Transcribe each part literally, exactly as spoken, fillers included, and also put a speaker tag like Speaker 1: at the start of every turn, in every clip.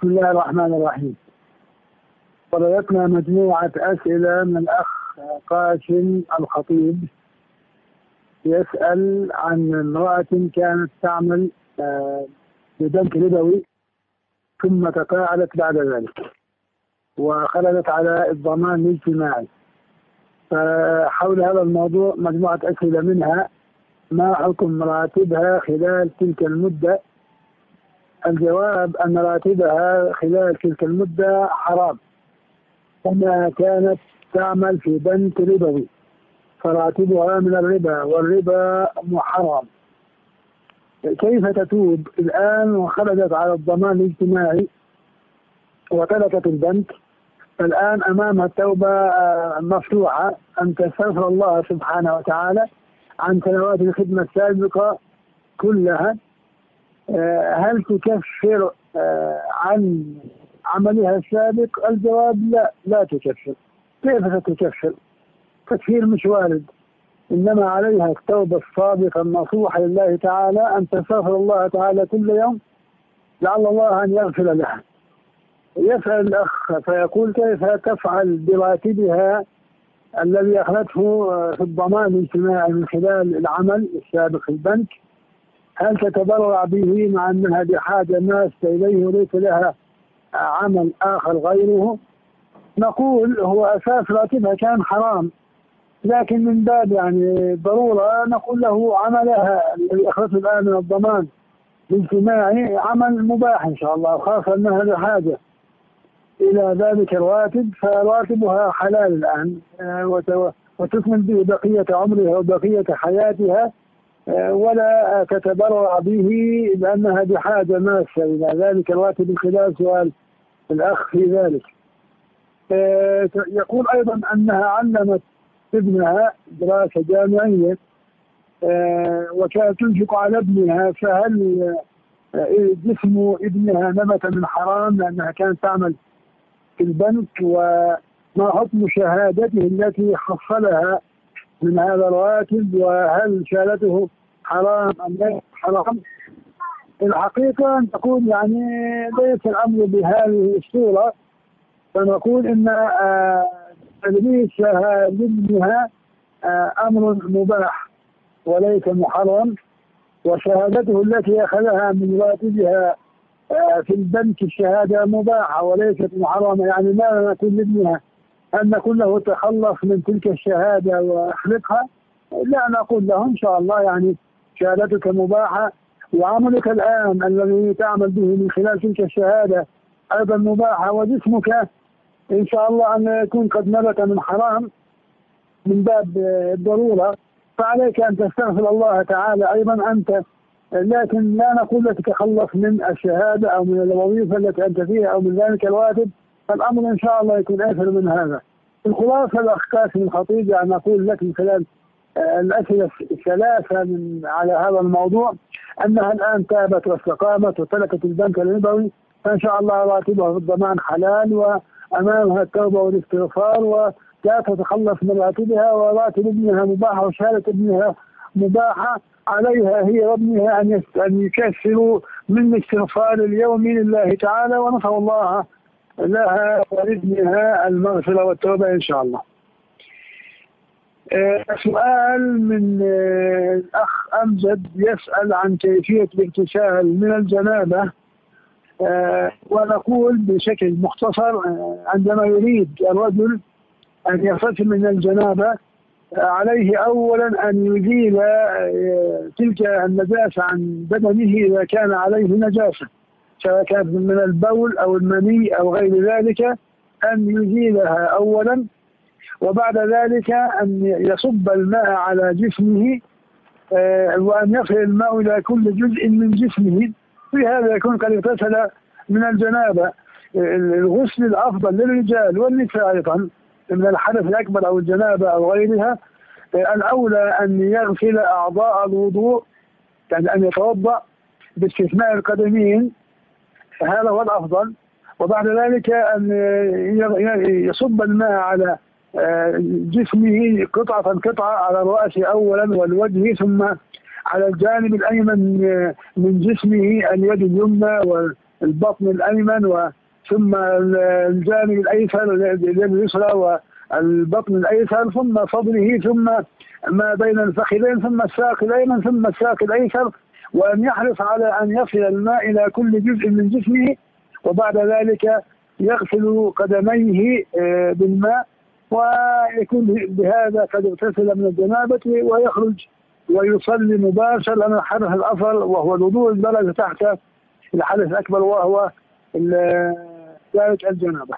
Speaker 1: بسم الله الرحمن الرحيم. وردتنا مجموعة أسئلة من الأخ قاسم الخطيب يسأل عن امرأة كانت تعمل ببنك ربوي ثم تقاعدت بعد ذلك وخرجت على الضمان الاجتماعي. فحول هذا الموضوع مجموعة أسئلة، منها ما حكم راتبها خلال تلك المدة؟ الجواب أن راتبها خلال تلك المدة حرام، وما كانت تعمل في بنك ربوي فراتبها من الربا، والربا محرم. كيف تتوب الآن وخرجت على الضمان الاجتماعي وتركت البنك؟ الآن أمامها التوبة مفتوحة أن تستغفر الله سبحانه وتعالى عن سنوات الخدمة السابقة كلها. هل تكفر عن عملها السابق؟ الجواب لا، لا تكفر. كيف ستكفر؟ تكفير مش وارد، إنما عليها التوبة الصادقة النصوحة لله تعالى أن تستغفر الله تعالى كل يوم لعل الله أن يغفر لها. يسأل الأخ فيقول كيف تفعل براتبها الذي أخذته في الضمان الاجتماعي من خلال العمل السابق في البنك؟ هل تتبرع به مع أنها بحاجة ماسة إليه وليس لها عمل آخر غيره؟ نقول هو أساس راتبها كان حرام، لكن من باب يعني ضرورة نقول له عملها الذي أخذته الآن من الضمان الاجتماعي عمل مباح إن شاء الله، خاصة أنها بحاجة إلى ذلك الراتب، فراتبها حلال الآن وتكمل به بقية عمرها وبقية حياتها، ولا تتبرع به لأنها بحاجة ماسة إلى ذلك الراتب، من خلال سؤال الأخ في ذلك. يقول أيضا أنها علمت ابنها دراسة جامعية وكانت تنفق على ابنها، فهل جسم ابنها نبت من حرام لأنها كانت تعمل في البنك؟ وما حكم شهادته التي حصلها من هذا الراتب؟ وهل شهادته حرام أم لا حرام؟ الحقيقة أن تقول يعني ليس الأمر بهذه الصورة، فنقول إن تدريس لابنها أمر مباح وليس محرم، وشهادته التي أخذها من راتبها في البنك الشهادة مباحة وليست محرمة. يعني لا نقول لابنها أن نقول له تخلص من تلك الشهادة واخلقها، لا، نقول له إن شاء الله يعني شهادتك مباحة، وعملك الآن الذي تعمل به من خلال تلك الشهادة أيضا مباحة، وجسمك إن شاء الله أن يكون قد نبت من حرام من باب الضرورة، فعليك أن تستغفر الله تعالى أيضا أنت، لكن لا نقول لك تخلص من الشهادة أو من الوظيفة التي أنت فيها أو من ذلك الراتب، فالأمر إن شاء الله يكون أيسر من هذا. الخلاصة الأخ قاسم الخطيب يعني نقول لك من خلال الأسئلة الثلاثة من على هذا الموضوع أنها الآن تابت واستقامت وتركت البنك الربوي، فإن شاء الله راتبها في الضمان حلال وأمامها التوبة والاستغفار، ولا تتخلص من راتبها، وراتب ابنها مباح وشهادة ابنها مباحة، عليها هي وابنها أن يكثروا من الاستغفار اليومي لله تعالى، ونسأل الله لها ولابنها المغفرة والتوبة إن شاء الله. أه سؤال من أه الأخ أمجد يسأل عن كيفية الاغتسال من الجنابة، أه ونقول بشكل مختصر أه عندما يريد الرجل أن يغتسل من الجنابة أه عليه أولا أن يزيل أه تلك النجاسة عن بدنه إذا كان عليه نجاسة، سواء كانت من البول أو المني أو غير ذلك، أن يزيلها أولا، وبعد ذلك أن يصب الماء على جسمه آه وأن يصل الماء إلى كل جزء من جسمه، في هذا يكون قد اغتسل من الجنابة. الغسل الأفضل للرجال والنساء أيضا من الحدث الأكبر أو الجنابة أو غيرها، آه الأولى أن يغسل أعضاء الوضوء، يعني أن يتوضأ باستثناء القدمين، هذا هو الأفضل، وبعد ذلك أن يصب الماء على جسمه قطعة قطعة، على الرأس أولا والوجه، ثم على الجانب الأيمن من جسمه اليد اليمنى البطن الأيمن وثم الجانب الأيسر اليد اليسرى والبطن الأيسر ثم صدره ثم ما بين الفخذين ثم الساق الأيمن ثم الساق الأيسر، وأن يحرص على أن يصل الماء إلى كل جزء من جسمه، وبعد ذلك يغسل قدميه بالماء ويكون بهذا قد اغتسل من الجنابة ويخرج ويصلي مباشرة، لأن الحدث الأصغر وهو الوضوء البلغ تحت الحدث الأكبر وهو ذلك الجنابة.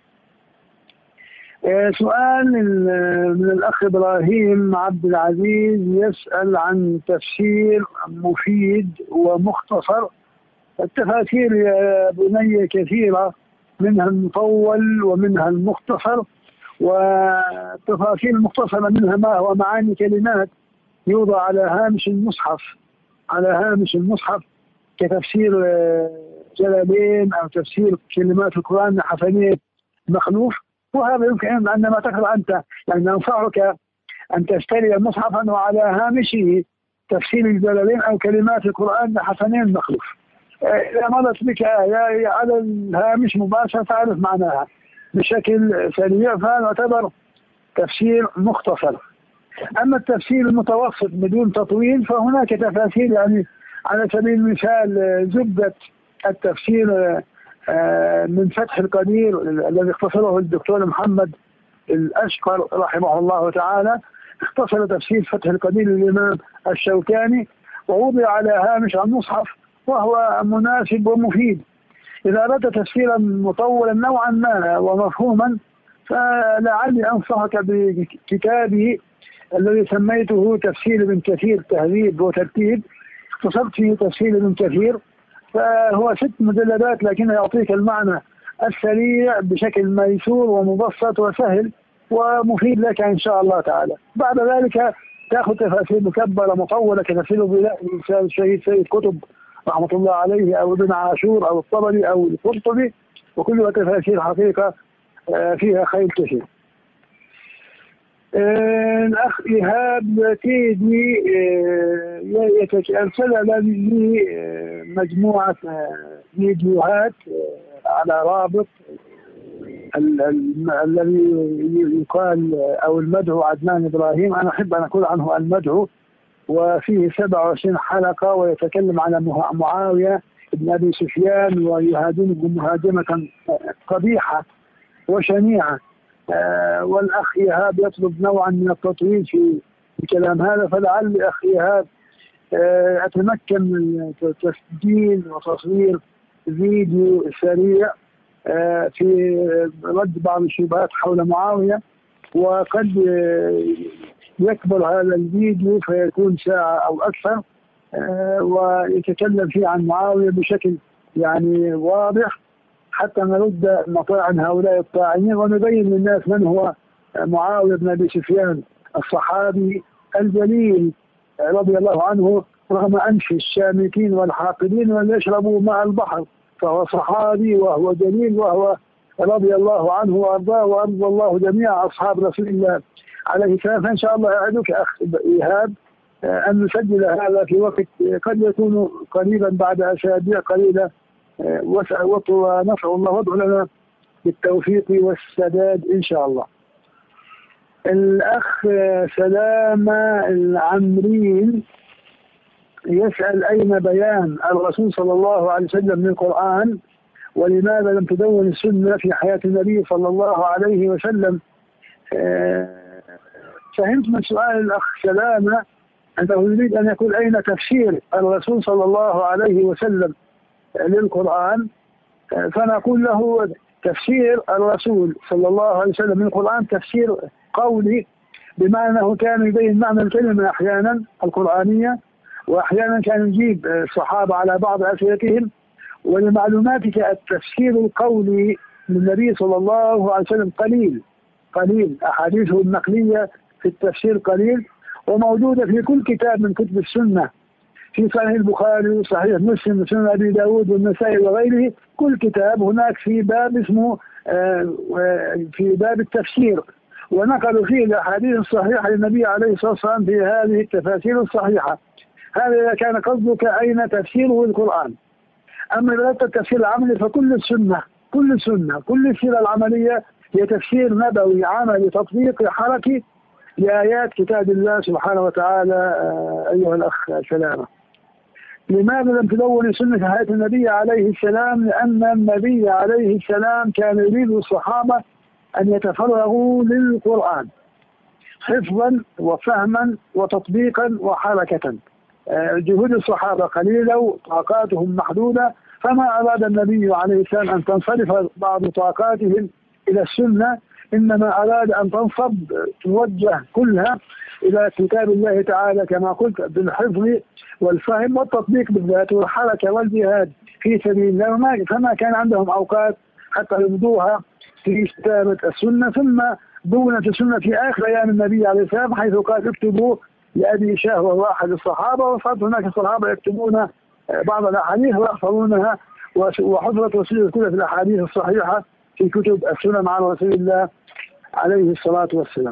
Speaker 1: سؤال من الأخ إبراهيم عبد العزيز يسأل عن تفسير مفيد ومختصر. التفاسير يا بني كثيرة، منها المطول ومنها المختصر، والتفاسير المختصرة منها ما هو معاني كلمات يوضع على هامش المصحف على هامش المصحف كتفسير جلالين أو تفسير كلمات القرآن حسنية مخلوف، وهذا يمكن عندما تقرأ أنت يعني ننصحك أن تشتري مصحفا وعلى هامشه تفسير الجلالين أو كلمات القرآن حسنية مخلوف. إذا مرت بك آية على الهامش مباشرة تعرف معناها بشكل سريع، فهذا يعتبر تفسير مختصر. أما التفسير المتوسط بدون تطويل فهناك تفاسير، يعني على سبيل المثال زبدة التفسير من فتح القدير الذي اختصره الدكتور محمد الأشقر رحمه الله تعالى، اختصر تفسير فتح القدير للإمام الشوكاني ووضع على هامش المصحف وهو مناسب ومفيد. إذا أردت تفسيرا مطولا نوعا ما ومفهوما فلعلي أنصحك بكتابي الذي سميته تفسير ابن كثير تهذيب وترتيب، اختصرت فيه تفسير ابن كثير، فهو ست مجلدات لكنه يعطيك المعنى السريع بشكل ميسور ومبسط وسهل ومفيد لك إن شاء الله تعالى. بعد ذلك تأخذ تفاسير مكبرة مطولة كتفسير ضياء الشهيد سيد قطب رحمة الله عليه أو ابن عاشور أو الطبري أو القرطبي، وكلها تفاسير حقيقة فيها خير كثير. الأخ إيهاب تيدي أرسل لي مجموعة فيديوهات على رابط الذي يقال أو المدعو عدنان إبراهيم، أنا أحب أن أقول عنه المدعو، وفيه سبعة وعشرين حلقة ويتكلم على معاوية بن أبي سفيان ويهاجمه مهاجمة قبيحة وشنيعة. آه والأخ إيهاب يطلب نوعا من التطويل في الكلام هذا، فلعل أخ إيهاب آه أتمكن من تسجيل وتصوير فيديو سريع آه في رد بعض الشبهات حول معاوية، وقد آه يكبر هذا الفيديو فيكون ساعة أو أكثر آه ويتكلم فيه عن معاوية بشكل يعني واضح حتى نرد مطاعن هؤلاء الطاعنين ونبين للناس من هو معاوية بن أبي سفيان الصحابي الجليل رضي الله عنه، رغم أنف الشامتين والحاقدين وأن يشربوا ماء البحر، فهو صحابي وهو جليل وهو رضي الله عنه وأرضاه وأرضى الله جميع أصحاب رسول الله عليه السلام. فإن شاء الله أعدك أخ إيهاب أن نسجل هذا في وقت قد يكون قريبا بعد أسابيع قليلة، ونسأل الله وادعو لنا بالتوفيق والسداد إن شاء الله. الأخ سلامة العمرين يسأل أين بيان الرسول صلى الله عليه وسلم من القرآن، ولماذا لم تدون السنة في حياة النبي صلى الله عليه وسلم؟ فهمت من سؤال الأخ سلامة أنه يريد أن يقول أين تفسير الرسول صلى الله عليه وسلم للقرآن، فنقول له تفسير الرسول صلى الله عليه وسلم من القرآن تفسير قولي، بمعنى أنه كان يبين معنى الكلمة أحيانا القرآنية، وأحيانا كان يجيب الصحابة على بعض أسئلتهم. ولمعلوماتك التفسير القولي للنبي صلى الله عليه وسلم قليل قليل أحاديثه النقلية في التفسير قليل، وموجودة في كل كتاب من كتب السنة، في صحيح البخاري وصحيح مسلم وسنن أبي داود والنسائي وغيره، كل كتاب هناك في باب اسمه في باب التفسير، ونقلوا فيه الأحاديث الصحيحة للنبي عليه الصلاة والسلام في هذه التفاسير الصحيحة. هذا إذا كان قصدك أين تفسيره القرآن. أما إذا أردت التفسير العملي فكل السنة كل السنة كل السيرة العملية هي تفسير نبوي عملي تطبيقي حركي لآيات كتاب الله سبحانه وتعالى. أيها الأخ سلامة، لماذا لم تدون سنة حياة النبي عليه السلام؟ لأن النبي عليه السلام كان يريد الصحابة أن يتفرغوا للقرآن حفظا وفهما وتطبيقا وحركة. جهود الصحابة قليلة وطاقاتهم محدودة، فما أراد النبي عليه السلام أن تنصرف بعض طاقاتهم إلى السنة، إنما أراد أن تنصب توجه كلها إلى كتاب الله تعالى كما قلت بالحفظ والفهم والتطبيق بالذات والحركة والجهاد في سبيل الله، فما كان عندهم أوقات حتى يمضوها في كتابة السنة. ثم دونت السنة في آخر أيام النبي عليه السلام حيث قال اكتبوا لأبي شاه وهو أحد الصحابة، وصارت هناك صحابة يكتبون بعض الأحاديث ويحفظونها، وحفظت وسيلة كل في الأحاديث الصحيحة في كتب السنن عن رسول الله عليه الصلاة والسلام.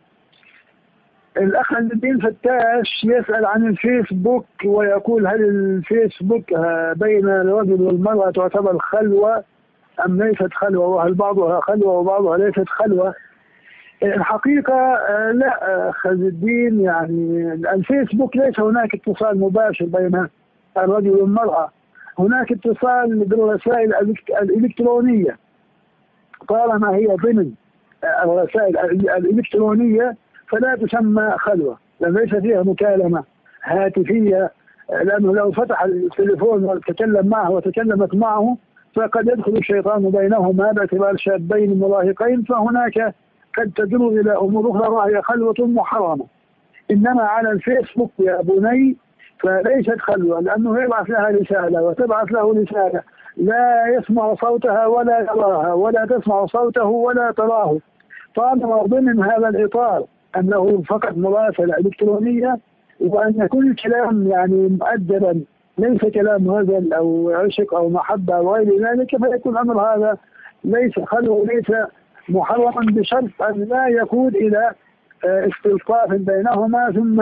Speaker 1: الأخ الدين فتاش يسأل عن الفيسبوك ويقول هل الفيسبوك بين الرجل والمرأة تعتبر خلوة أم ليست خلوة، وهل بعضها خلوة وبعضها ليست خلوة؟ الحقيقة لا أخ الدين، يعني الفيسبوك ليس هناك اتصال مباشر بين الرجل والمرأة، هناك اتصال بالرسائل الإلكترونية طالما هي ضمن الرسائل الإلكترونية فلا تسمى خلوة، لأن ليس فيها مكالمة هاتفية، لأنه لو فتح التليفون وتكلم معه وتكلمت معه فقد يدخل الشيطان بينهما باعتبار شابين مراهقين، فهناك قد تدر إلى أمور أخرى وهي خلوة محرمة. إنما على الفيسبوك يا بني فليست خلوة، لأنه يبعث لها رسالة وتبعث له رسالة لا يسمع صوتها ولا يراها ولا تسمع صوته ولا تراه، طالما ضمن هذا الإطار أنه فقط مراسلة إلكترونية، وأن يكون الكلام يعني مؤدبا ليس كلام هزل أو عشق أو محبة أو غير ذلك، فيكون الأمر هذا ليس خلوة وليس محرما، بشرط أن لا يكون إلى استلطاف بينهما ثم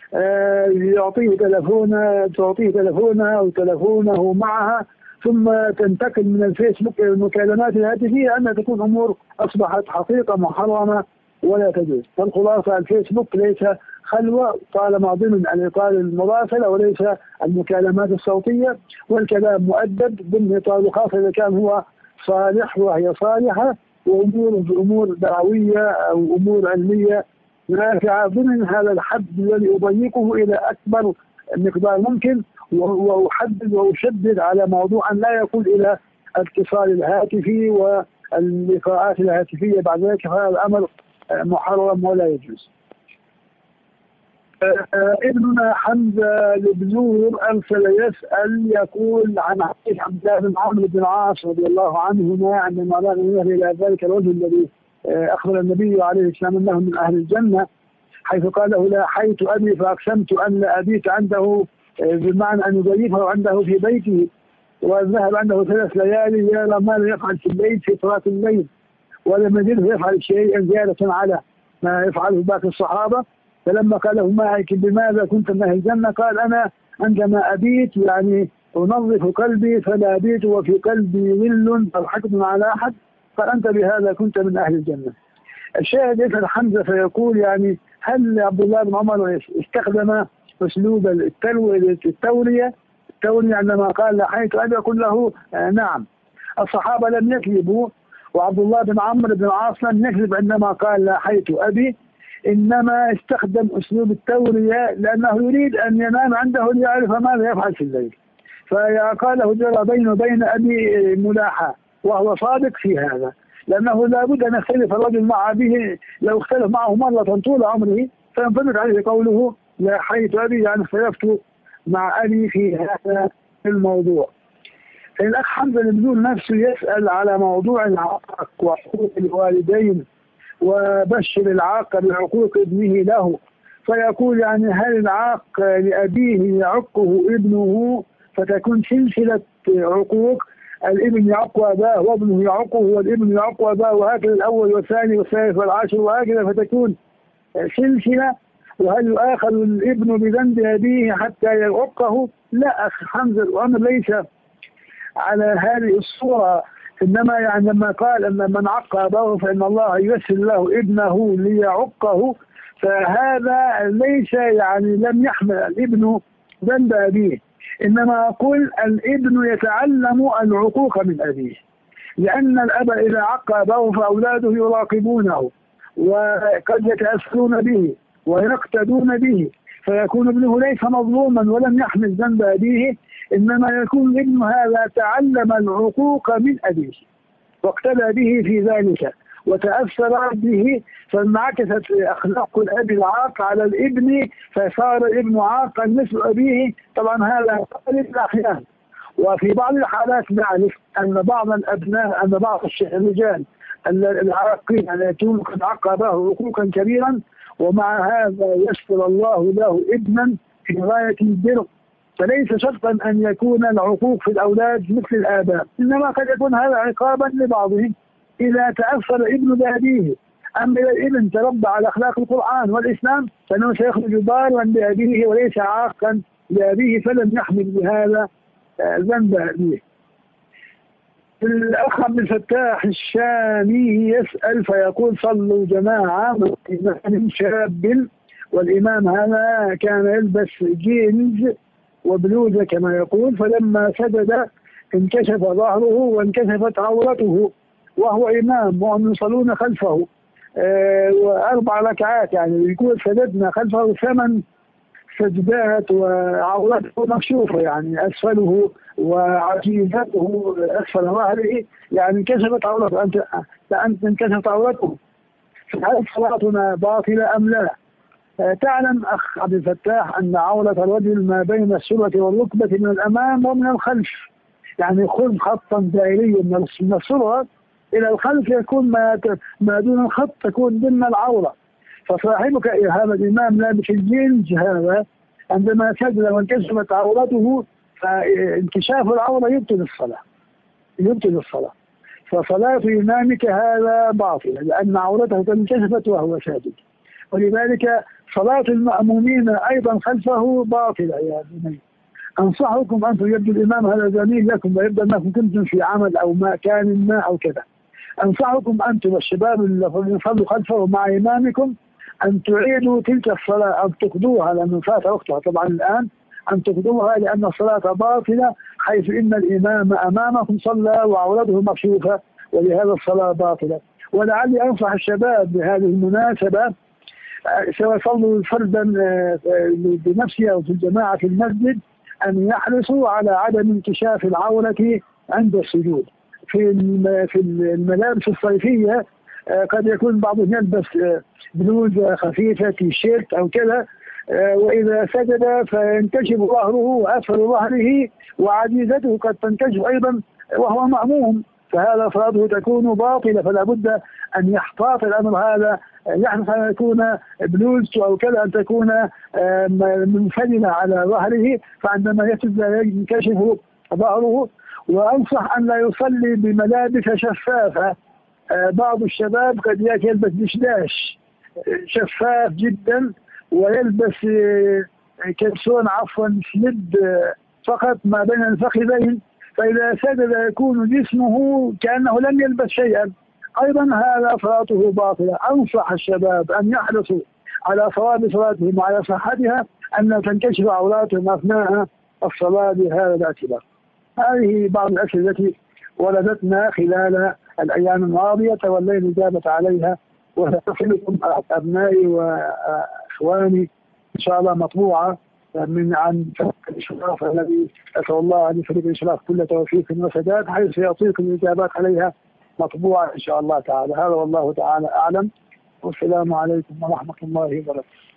Speaker 1: يعطيه تلفونه تعطيه تلفونها أو تلفونه معها ثم تنتقل من الفيسبوك إلى المكالمات الهاتفية، أن تكون أمور أصبحت حقيقة محرمة ولا تجوز. فالخلاصة الفيسبوك ليس خلوة طالما ضمن الإطار المراسلة وليس المكالمات الصوتية، والكلام مؤدب ضمن إطار خاص إذا كان هو صالح وهي صالحة، وأمور أمور دعوية أو أمور علمية نافعة ضمن هذا الحد الذي أضيقه إلى أكبر مقدار ممكن، وأحدد وأشدد على موضوع أن لا يقول إلى الاتصال الهاتفي واللقاءات الهاتفية بعد ذلك، فهذا الأمر محرم ولا يجوز. ابننا حمزة البزور أرسل يسأل يقول عن حديث عبد الله بن عمرو بن العاص رضي الله عنهما عندما رأى إلى ذلك الرجل الذي أخبر النبي عليه السلام أنه من أهل الجنة، حيث قال له لا حيت أبي فأقسمت أن لا أبيت عنده، بمعنى أن يضيفه عنده في بيته، وذهب عنده ثلاث ليالي يرى ما يفعل في الليل في صلاة الليل، ولم يجده يفعل شيئا زيادة على ما يفعله باقي الصحابة. فلما قال له ما بماذا كنت من أهل الجنة؟ قال أنا عندما أبيت يعني أنظف قلبي فلا أبيت وفي قلبي ظل أو حقد على أحد، قال أنت بهذا كنت من أهل الجنة. الشاهد يسأل حمزة فيقول يعني هل عبد الله بن عمر استخدم أسلوب التورية التورية عندما قال لحيت أبي؟ أقول له آه نعم، الصحابة لم يكذبوا، وعبد الله بن عمرو بن العاص لم يكذب عندما قال لحيت أبي، إنما استخدم أسلوب التورية لأنه يريد أن ينام عنده ليعرف ماذا يفعل في الليل، فقال له جرى بين وبين أبي ملاحة، وهو صادق في هذا، لأنه لا بد أن يختلف الرجل مع أبيه، لو اختلف معه مرة طول عمره فينطبق عليه قوله لا حيث أبي، يعني اختلفت مع أبي في هذا الموضوع. الأخ حمزة البزور نفسه يسأل على موضوع العاق وحقوق الوالدين، وبشر العاق بعقوق ابنه له، فيقول يعني هل العاق لأبيه يعقه ابنه فتكون سلسلة عقوق، الابن يعق أباه وابنه يعقه والابن يعق أباه، وهكذا الأول والثاني والثالث والعاشر وهكذا، فتكون سلسلة، وهل يؤاخذ الابن بذنب أبيه حتى يعقه؟ لا أخ حمزة، الأمر ليس على هذه الصورة. إنما يعني لما قال أن من عق أباه فإن الله ييسر له ابنه ليعقه، فهذا ليس يعني لم يحمل الابن ذنب أبيه، إنما أقول الابن يتعلم العقوق من أبيه، لأن الأب إذا عق أباه فأولاده يراقبونه وقد يتأثرون به ويقتدون به، فيكون ابنه ليس مظلوما ولم يحمل ذنب أبيه، إنما يكون ابن هذا تعلم العقوق من أبيه واقتدى به في ذلك وتأثر به، فانعكست أخلاق الأب العاق على الابن فصار الابن عاقا مثل أبيه. طبعا هذا غالب الأحيان، وفي بعض الحالات نعرف أن بعض الأبناء أن بعض الرجال العاقين يكون قد عق أباه عقوقا كبيرا، ومع هذا يسر الله له ابنا في غاية البر. فليس شرطا أن يكون العقوق في الأولاد مثل الآباء، إنما قد يكون هذا عقابا لبعضهم إذا تأثر ابن بأبيه. أما إذا الابن تربى على أخلاق القرآن والإسلام فإنه سيخرج بارا بأبيه وليس عاقا لأبيه، فلم يحمل بهذا ذنب أبيه. الأخ عبد الفتاح الشامي يسأل فيقول: صلوا جماعة مع إمام شاب، والإمام هذا كان يلبس جينز وبلوزة كما يقول، فلما سجد انكشف ظهره وانكشفت عورته وهو إمام وهم يصلون خلفه آه وأربع ركعات، يعني يقول سجدنا خلفه ثمان سجدات وعورته مكشوفة، يعني أسفله وعجيزته أسفل ظهره، يعني انكشفت عورته. أنت أنت انكشفت عورته، فهل صلاتنا باطلة أم لا؟ تعلم أخ عبد الفتاح أن عورة الرجل ما بين السرة والركبة من الأمام ومن الخلف، يعني خذ خطا دائريا من السرة إلى الخلف يكون ما ما دون الخط تكون ضمن العورة. فصاحبك هذا الإمام لابس الجينز هذا عندما سجد وانكشفت عورته، فانكشاف العورة يبطل الصلاة يبطل الصلاة فصلاة إمامك هذا باطلة لأن عورته قد انكشفت وهو ساجد، ولذلك صلاة المأمومين أيضا خلفه باطلة. يا بني أنصحكم أن يبدو الإمام هذا زميل لكم ويبدو أنكم كنتم في عمل أو مكان ما أو كذا، أنصحكم أنتم والشباب اللي يصلوا خلفه مع إمامكم أن تعيدوا تلك الصلاة أو تقضوها لأنه فات وقتها طبعا الآن، أن تقضوها لأن الصلاة باطلة، حيث إن الإمام أمامكم صلى وعورته مكشوفة ولهذا الصلاة باطلة. ولعلي أنصح الشباب بهذه المناسبة سواء صلوا فردا بنفسه أو في الجماعة في المسجد أن يحرصوا على عدم انكشاف العورة عند السجود. في في الملابس الصيفية قد يكون بعضهم يلبس بلوزة خفيفة تي شيرت أو كذا، وإذا سجد فينكشف ظهره وأسفل ظهره وعجيزته قد تنكشف أيضا وهو مأموم، فهذا صلاته تكون باطلة. فلا بد أن يحتاط الأمر هذا، يحرص أن يكون بلوزته أو كذا أن تكون منفردة على ظهره، فعندما يسجد ينكشف ظهره. وأنصح أن لا يصلي بملابس شفافة، بعض الشباب قد يلبس دشداش شفاف جدا ويلبس كلسون عفوا سليب فقط ما بين الفخذين، فإذا سجد يكون جسمه كأنه لم يلبس شيئا، أيضا هذا صلاته باطلة. أنصح الشباب أن يحرصوا على صواب صلاتهم وعلى صحتها، أن تنكشف عوراتهم أثناء الصلاة بهذا الاعتبار. هذه بعض الأسئلة التي ولدتنا خلال الأيام الماضية تولينا الإجابة عليها، وتصلكم أبنائي وإخواني إن شاء الله مطبوعة من عن فريق الإشراف الذي أسأل الله أن يفريق الإشراف كل توفيق وسداد، حيث يعطيكم الإجابات عليها مطبوعة إن شاء الله تعالى. هذا والله تعالى أعلم، والسلام عليكم ورحمة الله وبركاته.